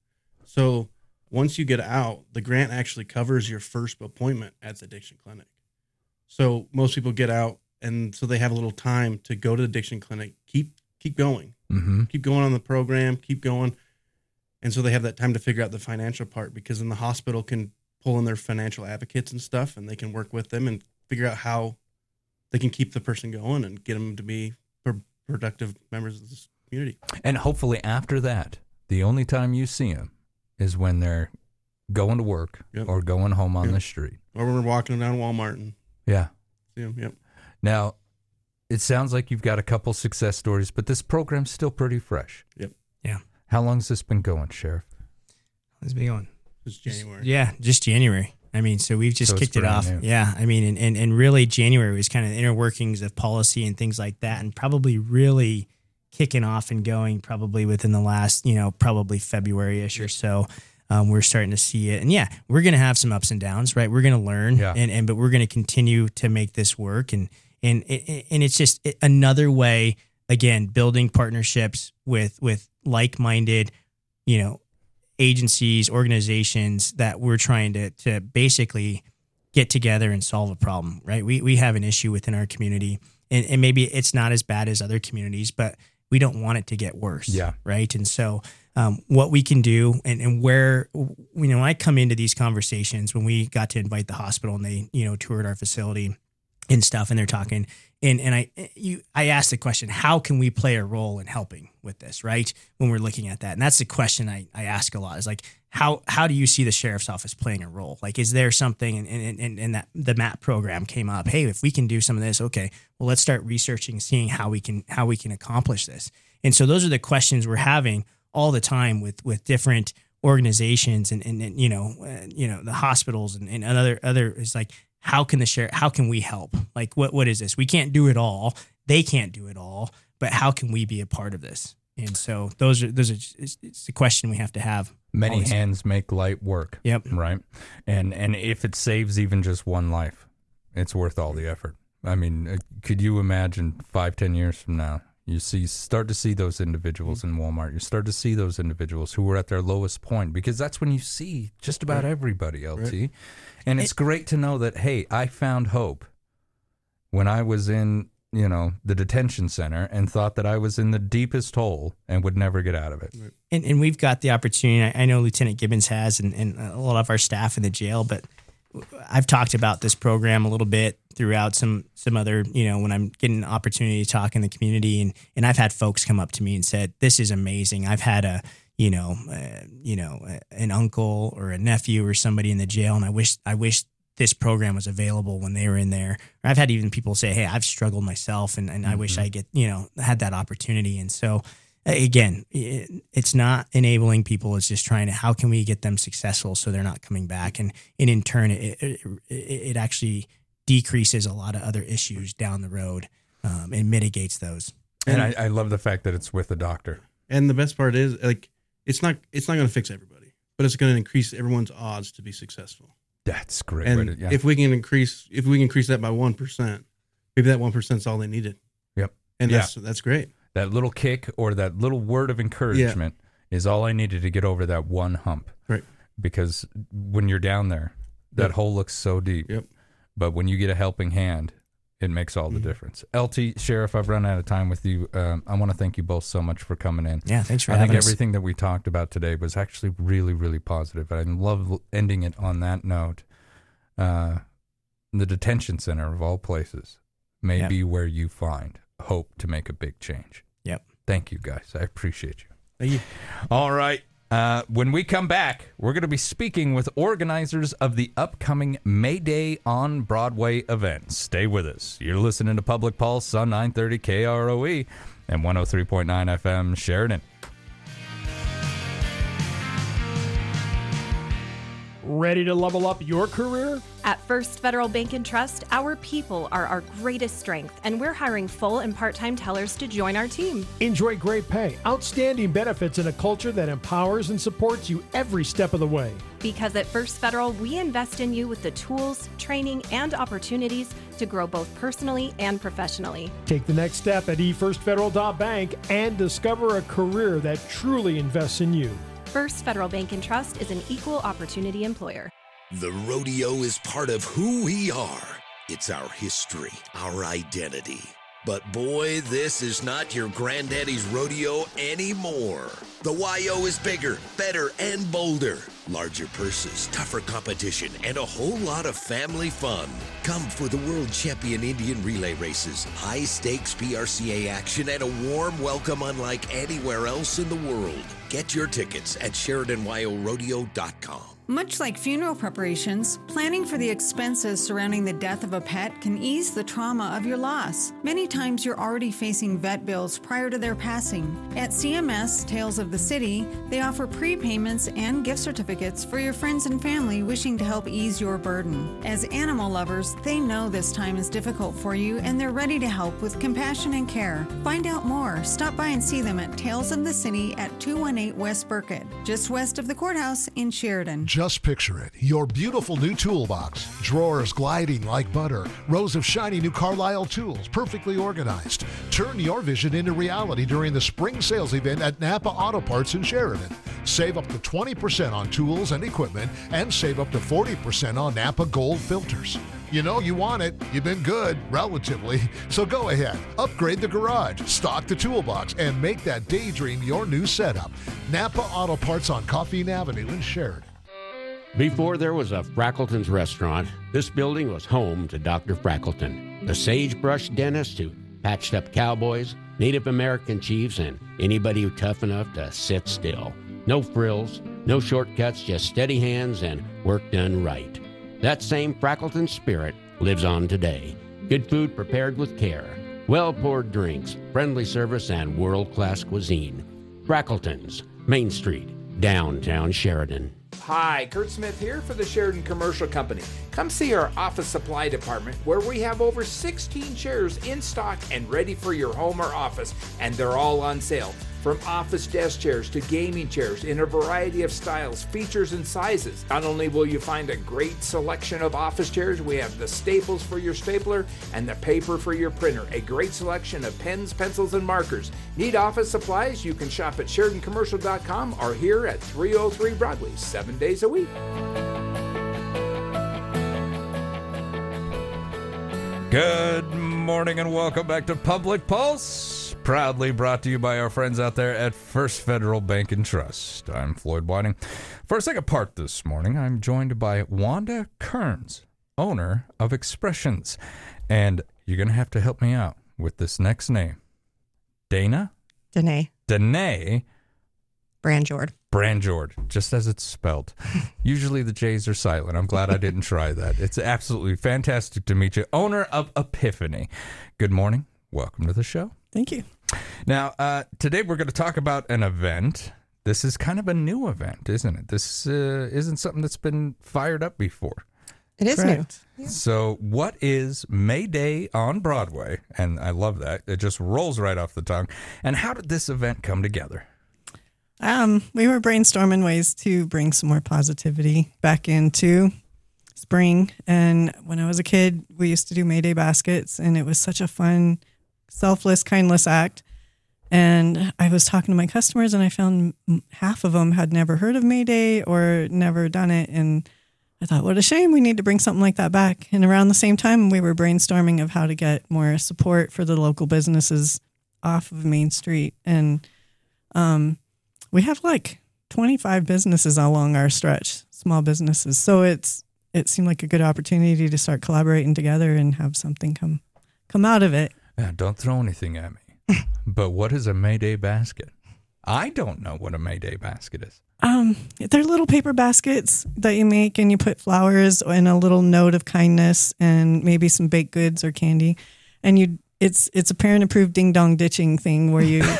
So once you get out, the grant actually covers your first appointment at the addiction clinic. So most people get out and so they have a little time to go to the addiction clinic, keep keep going, Mm-hmm. keep going on the program, keep going. And so they have that time to figure out the financial part because then the hospital can pull in their financial advocates and stuff and they can work with them and figure out how they can keep the person going and get them to be pro- productive members of this community. And hopefully after that, the only time you see them is when they're going to work Yep. or going home on Yep. the street. Or when we're walking down Walmart and Yeah. see them. Yep. Now, it sounds like you've got a couple success stories, but this program's still pretty fresh. Yep. Yeah. How long's this been going, Sheriff? Let's be going. It's January. Yeah, just January. I mean, so we've just So it's kicked it brand off. new. Yeah, I mean, and, and, and really January was kind of the inner workings of policy and things like that, and probably really kicking off and going probably within the last, you know, probably February-ish or so. Um, we're starting to see it. And yeah, we're going to have some ups and downs, right? We're going to learn, Yeah. and, and but we're going to continue to make this work. And and and it's just another way, again, building partnerships with with like-minded, you know, agencies, organizations that we're trying to to basically get together and solve a problem, right? We we have an issue within our community, and, and maybe it's not as bad as other communities, but we don't want it to get worse, Yeah. right? And so um, what we can do and, and where, you know, when I come into these conversations, when we got to invite the hospital and they, you know, toured our facility and stuff, and they're talking, and and I you I asked the question, how can we play a role in helping with this, right? When we're looking at that, and that's the question I, I ask a lot is like, how how do you see the sheriff's office playing a role? Like, is there something, and and and, and that the M A P program came up? Hey, if we can do some of this, okay, well, let's start researching, seeing how we can how we can accomplish this. And so those are the questions we're having all the time with with different organizations and and, and you know uh, you know the hospitals and, and other other it's like, how can the sheriff, how can we help? Like, what what is this? We can't do it all. They can't do it all. But how can we be a part of this? And so those are those are it's, it's a question we have to have. Many always. hands make light work. Yep. Right. And and if it saves even just one life, it's worth all the effort. I mean, could you imagine five, ten years from now, you see start to see those individuals in Walmart. You start to see those individuals who were at their lowest point, because that's when you see just about Right. everybody, L T. Right. And it's It- great to know that, hey, I found hope when I was in, you know, the detention center and thought that I was in the deepest hole and would never get out of it. Right. And, and we've got the opportunity. I I know Lieutenant Gibbons has, and, and a lot of our staff in the jail, but I've talked about this program a little bit throughout some some other, you know, when I'm getting an opportunity to talk in the community, and and I've had folks come up to me and said, "This is amazing." I've had a, you know, uh, you know, uh, an uncle or a nephew or somebody in the jail, and I wish I wish this program was available when they were in there. Or I've had even people say, "Hey, I've struggled myself, and and I wish I get, you know, had that opportunity." And so, again, it, it's not enabling people. It's just trying to, how can we get them successful so they're not coming back? And, and in turn, it, it, it actually decreases a lot of other issues down the road, um, and mitigates those. And I, I love the fact that it's with a doctor. And the best part is, like, it's not it's not going to fix everybody, but it's going to increase everyone's odds to be successful. That's great. And way to- yeah. if we can increase if we can increase that by one percent, maybe that one percent is all they needed. Yep. And Yeah. that's that's great. That little kick or that little word of encouragement is all I needed to get over that one hump. Right. Because when you're down there, that Yep. hole looks so deep. Yep. But when you get a helping hand, it makes all the Mhm. difference. L T, Sheriff, I've run out of time with you. Um, I want to thank you both so much for coming in. Yeah, thanks for I having think us. everything that we talked about today was actually really, really positive. I love ending it on that note. Uh, the detention center, of all places, may Yep. be where you find hope to make a big change. Yep. Thank you, guys. I appreciate you. Thank you. All right. Uh, when we come back, we're going to be speaking with organizers of the upcoming May Day on Broadway event. Stay with us. You're listening to Public Pulse on nine thirty K R O E and one oh three point nine F M Sheridan. Ready to level up your career? At First Federal Bank and Trust, our people are our greatest strength, and we're hiring full and part-time tellers to join our team. Enjoy great pay, outstanding benefits, and a culture that empowers and supports you every step of the way. Because at First Federal, we invest in you with the tools, training, and opportunities to grow both personally and professionally. Take the next step at e first federal dot bank and discover a career that truly invests in you. First Federal Bank and Trust is an equal opportunity employer. The rodeo is part of who we are. It's our history, our identity. But boy, this is not your granddaddy's rodeo anymore. The Y O is bigger, better, and bolder. Larger purses, tougher competition, and a whole lot of family fun. Come for the World Champion Indian Relay Races, high-stakes P R C A action, and a warm welcome unlike anywhere else in the world. Get your tickets at Sheridan Y O Rodeo dot com. Much like funeral preparations, planning for the expenses surrounding the death of a pet can ease the trauma of your loss. Many times you're already facing vet bills prior to their passing. At C M S Tales of the City, they offer prepayments and gift certificates for your friends and family wishing to help ease your burden. As animal lovers, they know this time is difficult for you and they're ready to help with compassion and care. Find out more. Stop by and see them at Tales of the City at two one eight West Burkett, just west of the courthouse in Sheridan. Just picture it. Your beautiful new toolbox. Drawers gliding like butter. Rows of shiny new Carlisle tools, perfectly organized. Turn your vision into reality during the spring sales event at Napa Auto Parts in Sheridan. Save up to twenty percent on tools and equipment and save up to forty percent on Napa Gold filters. You know you want it. You've been good, relatively. So go ahead. Upgrade the garage, stock the toolbox, and make that daydream your new setup. Napa Auto Parts on Coffeen Avenue in Sheridan. Before there was a Frackleton's restaurant, this building was home to Doctor Frackleton, the sagebrush dentist who patched up cowboys, Native American chiefs, and anybody who tough enough to sit still. No frills, no shortcuts, just steady hands and work done right. That same Frackleton spirit lives on today. Good food prepared with care, well-poured drinks, friendly service, and world-class cuisine. Frackleton's, Main Street, downtown Sheridan. Hi, Kurt Smith here for the Sheridan Commercial Company. Come see our office supply department where we have over sixteen chairs in stock and ready for your home or office, and they're all on sale. For From office desk chairs to gaming chairs in a variety of styles, features, and sizes. Not only will you find a great selection of office chairs, we have the staples for your stapler and the paper for your printer. A great selection of pens, pencils, and markers. Need office supplies? You can shop at Sheridan Commercial dot com or here at three oh three Broadway, seven days a week. Good morning and welcome back to Public Pulse, proudly brought to you by our friends out there at First Federal Bank and Trust. I'm Floyd Whiting. For a second part this morning, I'm joined by Wanda Kearns, owner of Expressions. And you're going to have to help me out with this next name. Dana? Danae. Danae. Branjord. Branjord, just as it's spelled. Usually the J's are silent. I'm glad I didn't try that. It's absolutely fantastic to meet you. Owner of Epiphany. Good morning. Welcome to the show. Thank you. Now, uh, today we're going to talk about an event. This is kind of a new event, isn't it? This uh, isn't something that's been fired up before. It is Correct. new. Yeah. So what is May Day on Broadway? And I love that. It just rolls right off the tongue. And how did this event come together? Um, we were brainstorming ways to bring some more positivity back into spring. And when I was a kid, we used to do May Day baskets, and it was such a fun, selfless, kindness act. And I was talking to my customers, and I found half of them had never heard of May Day or never done it. And I thought, what a shame. We need to bring something like that back. And around the same time, we were brainstorming of how to get more support for the local businesses off of Main Street. And um, we have like twenty-five businesses along our stretch, small businesses. So it's it seemed like a good opportunity to start collaborating together and have something come come out of it. Yeah, don't throw anything at me. But what is a May Day basket? I don't know what a May Day basket is. Um, they're little paper baskets that you make, and you put flowers and a little note of kindness and maybe some baked goods or candy. And you, it's it's a parent approved ding dong ditching thing where you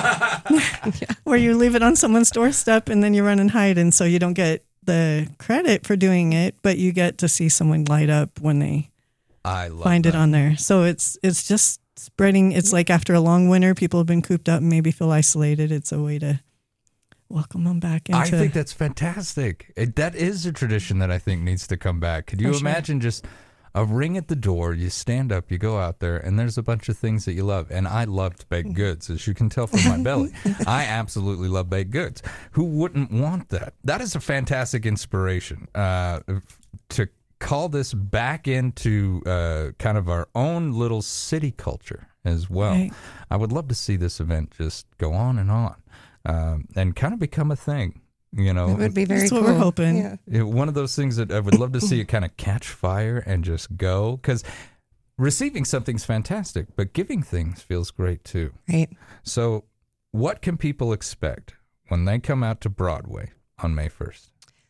where you leave it on someone's doorstep and then you run and hide, and so you don't get the credit for doing it, but you get to see someone light up when they I love find that. it on there. So it's it's just spreading. It's like after a long winter, people have been cooped up and maybe feel isolated. It's a way to welcome them back into. I think that's fantastic. It, that is a tradition that I think needs to come back. Could you For sure. imagine just a ring at the door, you stand up, you go out there, and there's a bunch of things that you love. And I loved baked goods, as you can tell from my belly. I absolutely love baked goods. Who wouldn't want that? That is a fantastic inspiration uh, to call this back into uh, kind of our own little city culture as well. Right. I would love to see this event just go on and on um, and kind of become a thing. You know, It would be very That's what we're cool. hoping. Yeah. It- one of those things that I would love to see it kind of catch fire and just go, because receiving something's fantastic, but giving things feels great too. Right. So what can people expect when they come out to Broadway on May first?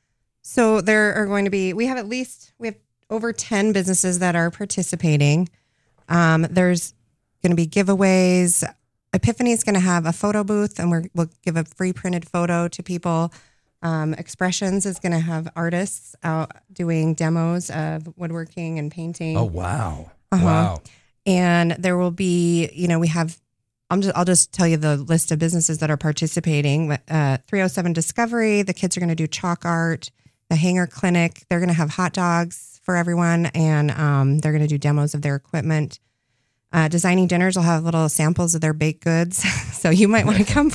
So there are going to be, we have at least, we have over ten businesses that are participating. Um, there's going to be giveaways. Epiphany is going to have a photo booth, and we're, we'll give a free printed photo to people. Um, Expressions is going to have artists out doing demos of woodworking and painting. Oh, wow. Uh-huh. Wow. And there will be, you know, we have, I'm just, I'll just tell you the list of businesses that are participating. Uh, three oh seven Discovery, the kids are going to do chalk art. The Hanger Clinic, they're going to have hot dogs for everyone, and um, they're going to do demos of their equipment. Uh, Designing Dinners will have little samples of their baked goods, so you might want to come,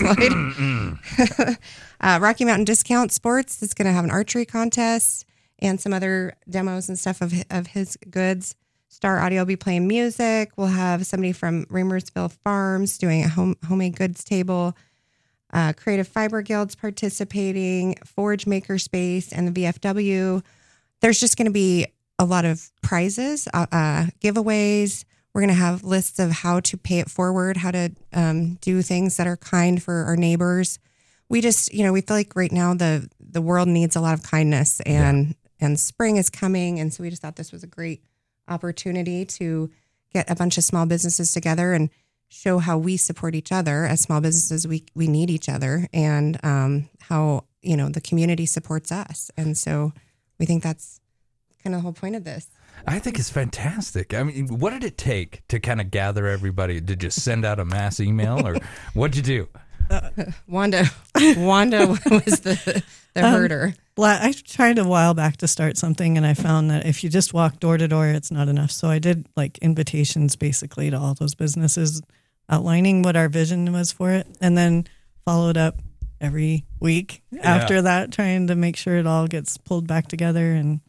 Floyd. uh, Rocky Mountain Discount Sports is going to have an archery contest and some other demos and stuff of of his goods. Star Audio will be playing music. We'll have somebody from Reamersville Farms doing a home homemade goods table. Uh, Creative Fiber Guild's participating, Forge Makerspace, and the V F W. There's just going to be a lot of prizes, uh, uh, giveaways. We're going to have lists of how to pay it forward, how to um, do things that are kind for our neighbors. We just, you know, we feel like right now the the world needs a lot of kindness, and yeah. and spring is coming, and so we just thought this was a great opportunity to get a bunch of small businesses together and show how we support each other as small businesses. We we need each other, and um, how, you know, the community supports us, and so we think that's kind of the whole point of this. I think it's fantastic. I mean, what did it take to kind of gather everybody? Did you send out a mass email, or what'd you do? Uh, Wanda, Wanda was the the Um, herder. la- I tried a while back to start something, and I found that if you just walk door to door, it's not enough. So I did like invitations basically to all those businesses, outlining what our vision was for it, and then followed up every week after Yeah. that, trying to make sure it all gets pulled back together. And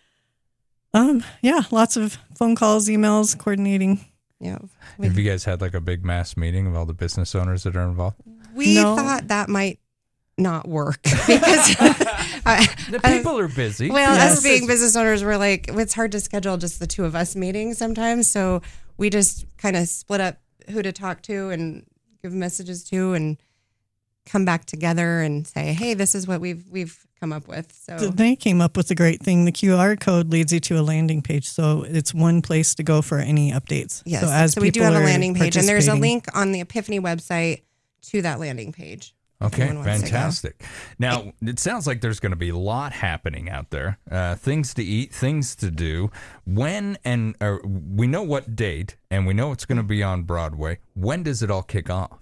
um, yeah, lots of phone calls, emails, coordinating. Yeah. Have you guys had like a big mass meeting of all the business owners that are involved? We No. thought that might not work because I, The people are busy. Well, Yes. us being business owners, we're like, it's hard to schedule just the two of us meetings sometimes. So we just kind of split up who to talk to and give messages to and come back together and say, hey, this is what we've we've come up with. So They came up with a great thing. The Q R code leads you to a landing page, so it's one place to go for any updates. yes, So, as so we do people have a are landing page, and there's a participating- link on the Epiphany website to that landing page. if Okay, anyone wants to go. fantastic. Now, it sounds like there's going to be a lot happening out there. Uh, things to eat, things to do. When and uh, we know what date, and we know it's going to be on Broadway. When does it all kick off?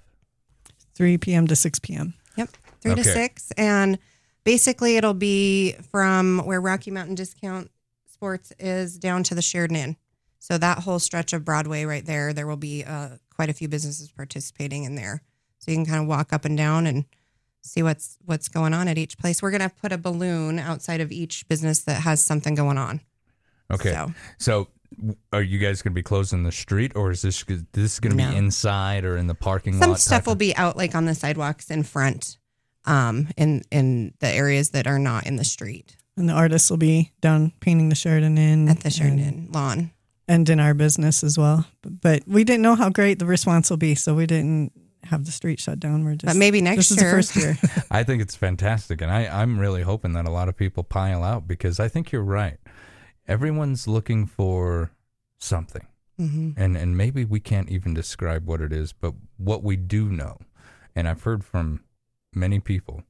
three p.m. to six p.m. Yep, three to Okay. six, and basically it'll be from where Rocky Mountain Discount Sports is down to the Sheridan Inn. So that whole stretch of Broadway right there, there will be uh, quite a few businesses participating in there. So you can kind of walk up and down and see what's what's going on at each place. We're going to put a balloon outside of each business that has something going on. Okay, So- so, are you guys going to be closing the street, or is this this going to No. be inside or in the parking Some lot? stuff type will of- be out like on the sidewalks in front, um, in in the areas that are not in the street And the artists will be down painting the Sheridan Inn. at the Sheridan and, Inn lawn. and in our business as well. But, but we didn't know how great the response will be, so we didn't have the street shut down. We're just, But maybe next this year. is the first year. I think it's fantastic, and I, I'm really hoping that a lot of people pile out because I think you're right. Everyone's looking for something, Mhm. and and maybe we can't even describe what it is, but what we do know, and I've heard from many people,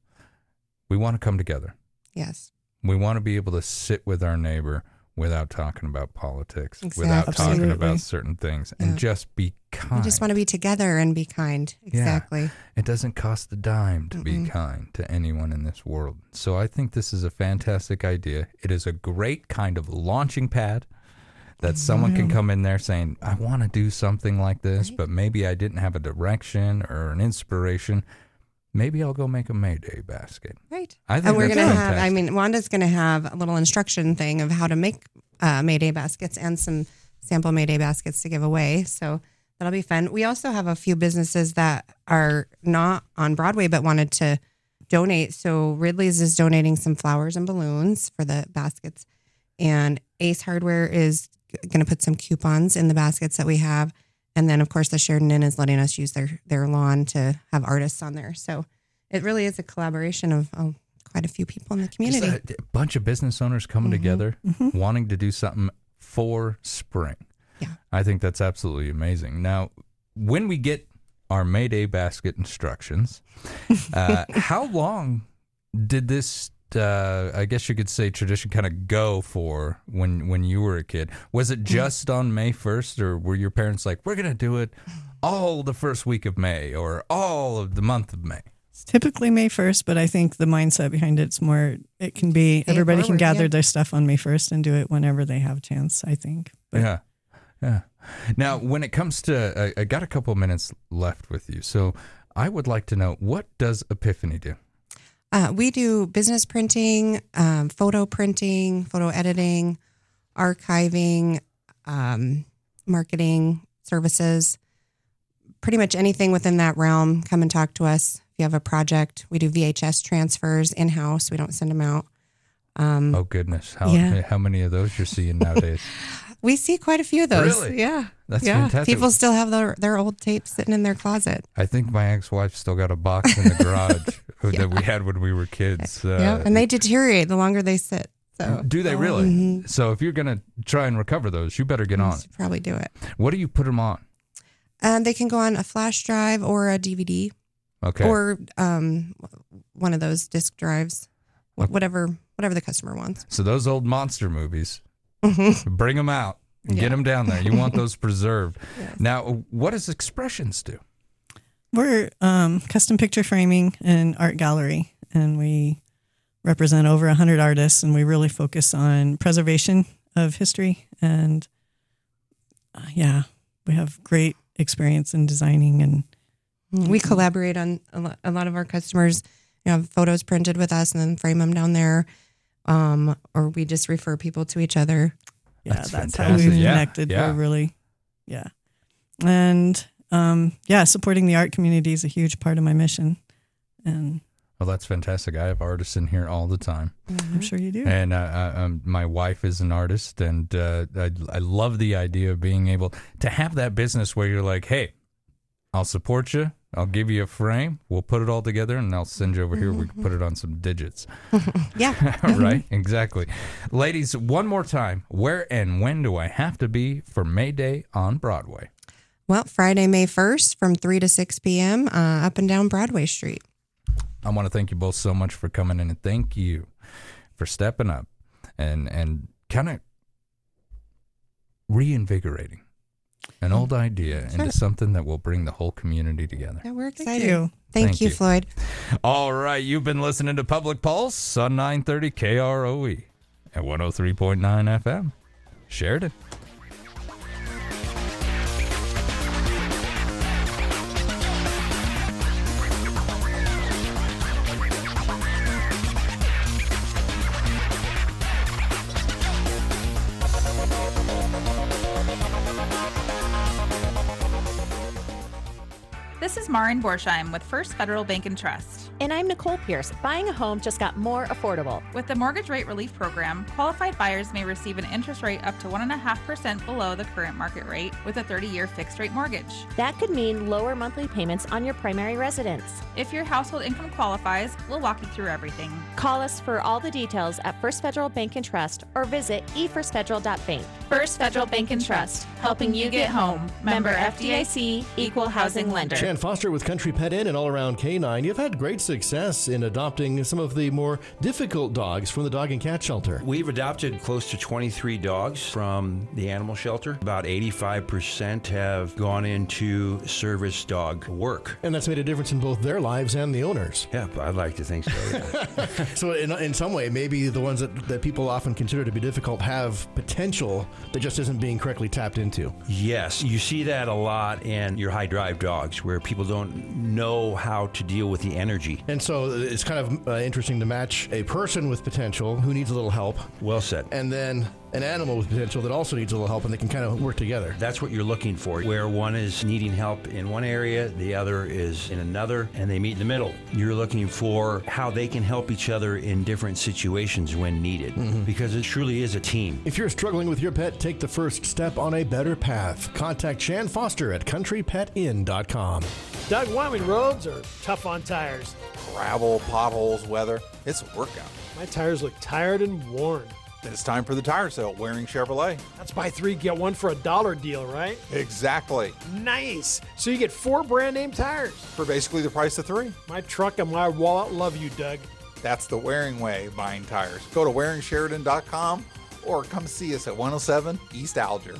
we want to come together. Yes. We want to be able to sit with our neighbor without talking about politics, Exactly. without talking Absolutely. about certain things, Yeah. and just be kind. We just want to be together and be kind. Yeah. Exactly. It doesn't cost a dime to be Mm-mm. kind to anyone in this world. So I think this is a fantastic idea. It is a great kind of launching pad that someone can come in there saying, I want to do something like this, but maybe I didn't have a direction or an inspiration. Maybe I'll go make a Mayday basket. Right. I think and we're that's going to have, fantastic. I mean, Wanda's going to have a little instruction thing of how to make uh, Mayday baskets and some sample Mayday baskets to give away. So that'll be fun. We also have a few businesses that are not on Broadway but wanted to donate. So Ridley's is donating some flowers and balloons for the baskets. And Ace Hardware is going to put some coupons in the baskets that we have. And then, of course, the Sheridan Inn is letting us use their, their lawn to have artists on there. So it really is a collaboration of, of quite a few people in the community. Just a, a bunch of business owners coming Mhm. together, Mhm. wanting to do something for spring. Yeah. I think that's absolutely amazing. Now, when we get our Mayday basket instructions, uh, how long did this, uh, I guess you could say, tradition kind of go for when, when you were a kid? Was it just on May first, or were your parents like, we're going to do it all the first week of May or all of the month of May? It's typically May first, but I think the mindset behind it's more, it can be, Pay it everybody can forward, gather yeah. their stuff on May first and do it whenever they have a chance, I think. But Yeah. Yeah. Now, when it comes to, I, I got a couple minutes left with you. So I would like to know, what does Epiphany do? Uh, we do business printing, um, photo printing, photo editing, archiving, um, marketing services, pretty much anything within that realm. Come and talk to us. If you have a project, we do V H S transfers in-house. We don't send them out. Um, Oh, goodness. How, yeah. how many of those you're seeing nowadays? We see quite a few of those. Really? Yeah. That's yeah. fantastic. People still have their, their old tapes sitting in their closet. I think my ex-wife still got a box in the garage that we had when we were kids. Uh, yeah. And they deteriorate the longer they sit. So Do they really? Mhm. So if you're going to try and recover those, you better get on it. should probably do it. What do you put them on? And they can go on a flash drive or a D V D. Okay. Or um, one of those disc drives, Wh- whatever whatever the customer wants. So those old monster movies, Mhm. bring them out and Yeah. get them down there. You want those preserved. Now, what does Expressions do? We're um, custom picture framing and art gallery, and we represent over one hundred artists, and we really focus on preservation of history. And uh, yeah, we have great experience in designing, and we collaborate on a lot, a lot of our customers, you know, have photos printed with us and then frame them down there. Um, or we just refer people to each other. Yeah, that's, that's how we've yeah. connected. Yeah. We're really, yeah. And um, yeah, supporting the art community is a huge part of my mission. And well, that's fantastic. I have artists in here all the time. Mm-hmm. I'm sure you do. And uh, I, um, my wife is an artist, and uh, I, I love the idea of being able to have that business where you're like, hey, I'll support you. I'll give you a frame. We'll put it all together, and I'll send you over here. We can put it on some digits. Yeah. Right? Exactly. Ladies, one more time. Where and when do I have to be for May Day on Broadway? Well, Friday, May first from three to six p.m. Uh, up and down Broadway Street. I want to thank you both so much for coming in, and thank you for stepping up and, and kind of reinvigorating an old idea sure. into something that will bring the whole community together. Yeah, we're excited. Thank you. Thank, Thank you, you, Floyd. All right, you've been listening to Public Pulse on nine thirty K R O E at one oh three point nine F M. Sheridan. This is Maureen Borsheim with First Federal Bank and Trust. And I'm Nicole Pierce. Buying a home just got more affordable. With the Mortgage Rate Relief Program, qualified buyers may receive an interest rate up to one point five percent below the current market rate with a thirty-year fixed-rate mortgage. That could mean lower monthly payments on your primary residence. If your household income qualifies, we'll walk you through everything. Call us for all the details at First Federal Bank and Trust or visit e first federal dot bank. First Federal Bank and Trust, helping you get home. Member F D I C, Equal Housing Lender. Shan Foster with Country Pet Inn and All Around Canine. You've had great success in adopting some of the more difficult dogs from the dog and cat shelter. We've adopted close to twenty-three dogs from the animal shelter. About eighty-five percent have gone into service dog work. And that's made a difference in both their lives and the owners. Yeah, I'd like to think so. Yeah. So in, in some way, maybe the ones that, that people often consider to be difficult have potential that just isn't being correctly tapped into. Yes, you see that a lot in your high drive dogs where people don't know how to deal with the energy. And so it's kind of uh, interesting to match a person with potential who needs a little help. Well said. And then an animal with potential that also needs a little help, and they can kind of work together. That's what you're looking for, where one is needing help in one area, the other is in another, and they meet in the middle. You're looking for how they can help each other in different situations when needed, mm-hmm. because it truly is a team. If you're struggling with your pet, take the first step on a better path. Contact Shan Foster at country pet inn dot com. Doug, Wyoming roads are tough on tires. Gravel, potholes, weather. It's a workout. My tires look tired and worn. Then it's time for the tire sale at Waring Chevrolet. That's buy three, get one for a dollar deal, right? Exactly. Nice. So you get four brand name tires. For basically the price of three. My truck and my wallet love you, Doug. That's the Waring way of buying tires. Go to waring sheridan dot com or come see us at one oh seven East Alger.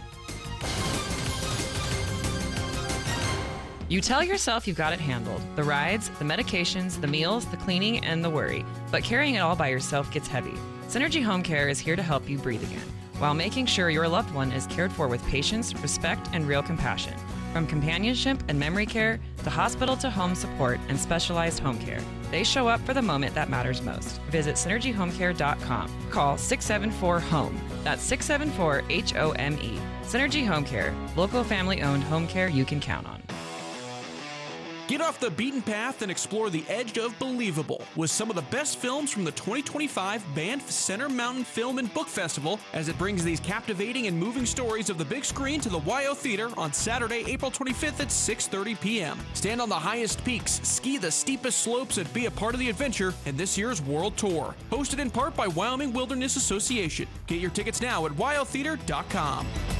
You tell yourself you've got it handled. The rides, the medications, the meals, the cleaning, and the worry. But carrying it all by yourself gets heavy. Synergy Home Care is here to help you breathe again, while making sure your loved one is cared for with patience, respect, and real compassion. From companionship and memory care to hospital-to-home support and specialized home care, they show up for the moment that matters most. Visit synergy home care dot com. Call six seven four HOME. That's six seven four H O M E. Synergy Home Care, local family-owned home care you can count on. Get off the beaten path and explore the edge of believable with some of the best films from the twenty twenty-five Banff Center Mountain Film and Book Festival as it brings these captivating and moving stories of the big screen to the Y O Theater on Saturday, April twenty-fifth at six thirty p.m. Stand on the highest peaks, ski the steepest slopes, and be a part of the adventure in this year's World Tour. Hosted in part by Wyoming Wilderness Association. Get your tickets now at Y O theater dot com.